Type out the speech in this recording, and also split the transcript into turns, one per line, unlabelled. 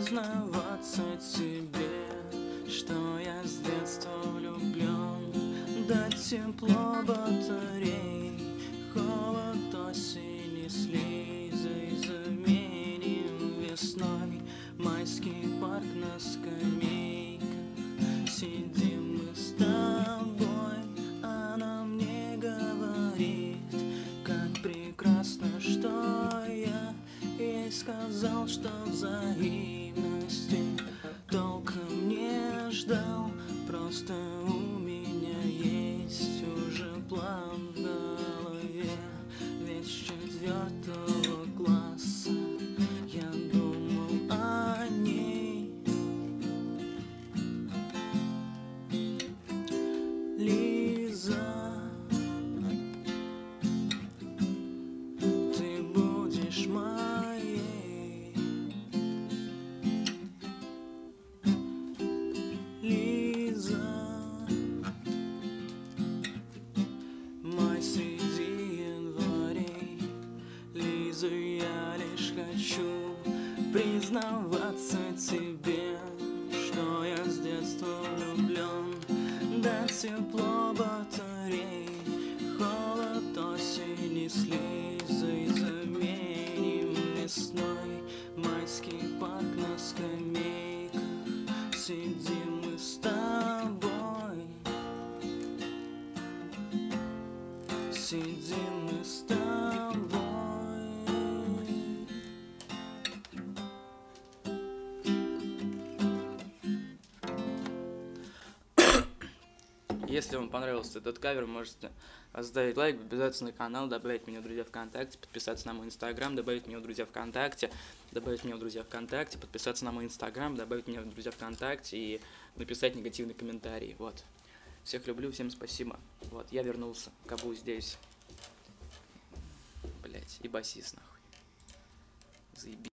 признаваться тебе, что я с детства влюблен. Да тепло батарей, холод осени с Лизой заменим весной. Майский парк на скамейках, сидим мы с тобой. Она мне говорит, как прекрасно, что я ей сказал, что взаимности толком не ждал. Просто у меня есть уже план в голове, ведь с 4 класса я думал о ней. Лиза, ты будешь моей. Лиза, май среди январей. Лиза, я лишь хочу признаваться тебе, что я с детства влюблен. Да тепло батарей, холод осени с Лизой заменим весной. Майский парк на скамейках, сидим мы с тобой. Сидим мы с тобой. Если вам понравился этот кавер, можете оставить лайк, подписаться на канал, добавить меня в друзья ВКонтакте, подписаться на мой инстаграм, добавить меня в друзья ВКонтакте, подписаться на мой инстаграм, добавить меня в друзья ВКонтакте и написать негативный комментарий. Вот. Всех люблю, всем спасибо. Вот, я вернулся. Кабу здесь. Блять, и басист нахуй. Заебись.